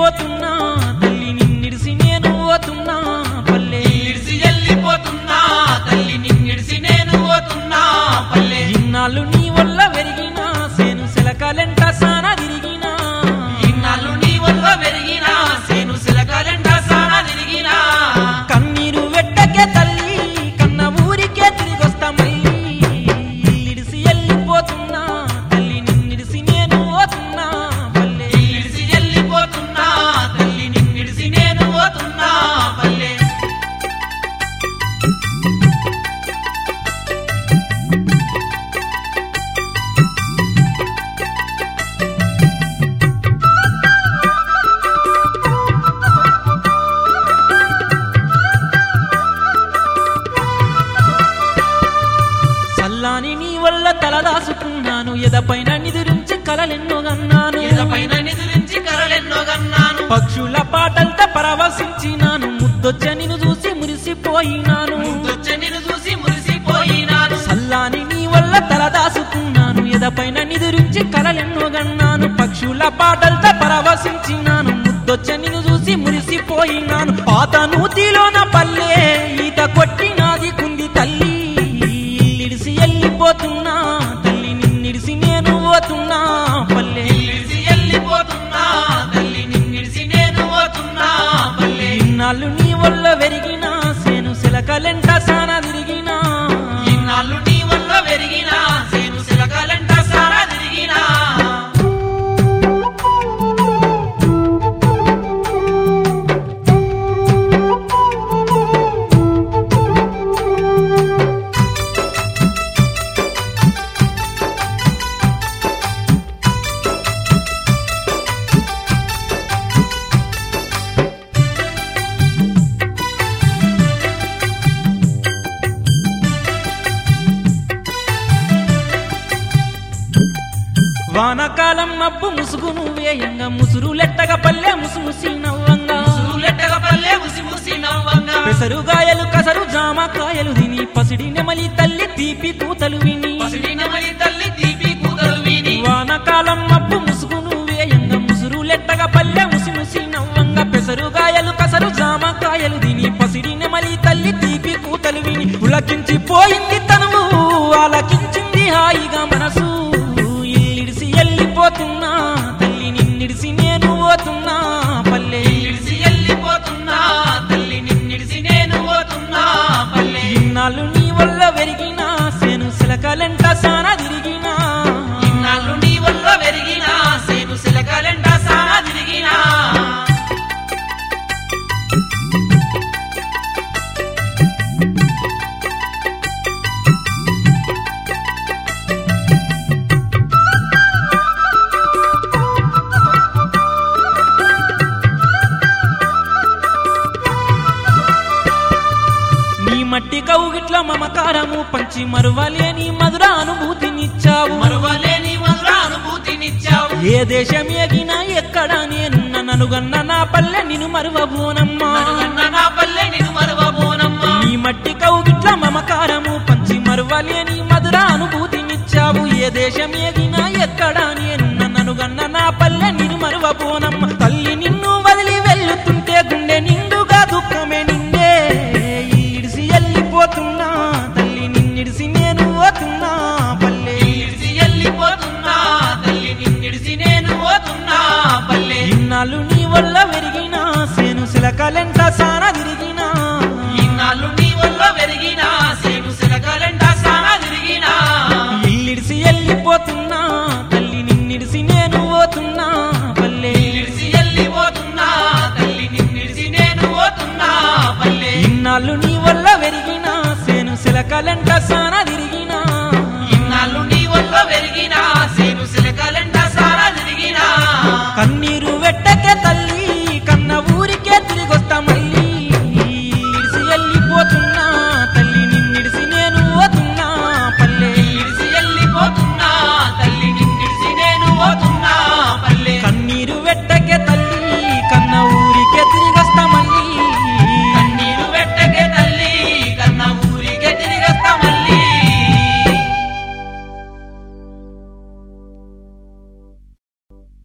వెళ్ళిపోతున్నా తల్లి నిన్నిడిసి నేను పోతున్నా పల్లె ఇడిసి వెళ్ళిపోతున్నా తల్లి నిన్నిడిసి నేను పోతున్నా పల్లె ఇన్నాళ్ళు నీ వల్ల పెరిగినా సేను శిలకలెంట సానా తిరిగినా ఇన్నాళ్ళు నీ వల్ల పెరిగినా సేను శిలకలెంట సానా తిరిగినా కన్నీరు వెట్టకే తల్లి కన్న ఊరికే తిరిగొస్తా మళ్ళీ ఇడిసి వెళ్ళిపోతున్నా తల్లి నిన్నిడిసి నేను పోతున్నా పల్లె ఇడిసి వెళ్ళిపోతున్నా తల్లి నిన్నిడిసి నేను పోతున్నా పల్లె చల్లాని నీ వల్ల తలదాసుకున్నాను ఎదపైన నిదురించి కలలెన్నో గన్నాను పైన నిద్రించి కరలెన్నో గన్నాను పక్షుల పాటలతో పరవశించినాను ముద్దొచ్చ నిన్ను చూసి మురిసిపోయినాను ముందొచ్చే నిన్ను చూసి మురిసిపోయినాను చల్లాని నీ వల్ల తలదాసుకున్నాను ఎదపైన నిదురించి కలలెన్నో గన్నాను పక్షుల పాటలతో పరవశించినాను ముద్దొచ్చ నిన్ను చూసి మురిసిపోయినాను పాత నూతిలోన పల్లె ఈత కొట్టినాది కుంది తల్లి ఇడిసి వెళ్ళిపోతున్నా తల్లి నిన్నిడిసి నేను పోతున్నా పల్లె ఇడిసి వెళ్ళిపోతున్నా తల్లి నిన్నిడిసి నేను పోతున్నా పల్లె ఇన్నాళ్ళు నీ వల్ల వెరిగినా సేను శిలకలెంట సానా తిరిగినా ఇన్నాళ్ళు నీ వల్ల పెరిగినా సేను శిలకలెంట సారా తిరిగినా వానకాలం మబ్బు ముసుగు నువ్వేయంగా ముసురులెట్టగా పల్లె ముసిముసి నవ్వంగా సూలెట్టగ పల్లె ముసి ముసి నవ్వంగా పెసరుగాయలు కసరు జామకాయలు తిని పసిడి నెమలి తల్లి తీపి కూతలు విని పసిడి నెమలి తల్లి తీపి కూతలు విని వానకాలం మబ్బు ముసుగు నువ్వేయంగా ముసురులెట్టగా పల్లె ముసిముసి నవ్వంగా పెసరుగాయలు కసరు జామకాయలు తిని పసిడి నెమలి తల్లి తీపి కూతలు విని పులకించిపోయింది తనువు ఆలకించింది హాయిగా మనసు ఇల్లిడిసి వెళ్ళిపోతున్నా తల్లి నిన్నిడిసి నేను పోతున్నా పల్లె ఇడిసి వెళ్ళిపోతున్నా తల్లి నిన్నిడిసి నేను పోతున్నా పల్లె ఇన్నాళ్ళు నీ వల్ల వెరిగినా సేను శిలకలెంట సానా తిరిగినా ఇన్నాళ్ళు నీ వల్ల పెరిగినా సేను శిలకలెంట సానా తిరిగినా నీ మట్టి కౌగిట్ల మమకారము పంచి మరువలేని మధుర అనుభూతినిచ్చావు మరువలేని మధుర అనుభూతినిచ్చావు ఏ దేశం ఎగినా ఎక్కడ నేనున్న ననుగన్న నా పల్లె నిన్ను మరువబోనమ్మా నన్నుగన్న నా పల్లె నిన్ను మరువబోనమ్మా నీ మట్టి కౌగిట్ల మమకారము పంచి మరువలేని మధుర అనుభూతినిచ్చావు ఏ దేశం ఎగినా ఎక్కడ నేనున్న ననుగన్న నా పల్లె నిన్ను మరువబోనమ్మ తల్లి నిన్ను వదిలి వెళ్ళుతుంటే గుండె నిండుగా దుఃఖమే నిండే ఇడిసి వెళ్ళిపోతున్నా తల్లి నిన్నిడిసి నేను పోతున్నా పల్లె ఇడిసి వెళ్ళిపోతున్నా తల్లి నిన్నిడిసి నేను పోతున్నా పల్లె ఇన్నాళ్ళు నీ వల్ల వెరిగినా సేను శిలకలెంట సానా తిరిగినా ఇన్నాళ్ళు నీ వల్ల పెరిగినా సేను శిలకలెంట సానా తిరిగినా ఇల్లిడిసి వెళ్ళిపోతున్నా తల్లి నిన్నిడిసి నేను పోతున్నా పల్లె ఇడిసి వెళ్ళిపోతున్నా తల్లి నిన్నిడిసి నేను పోతున్నా పల్లె ఇన్నాళ్ళు నీ వల్ల వెరిగినా సేను శిలకలెంట సానా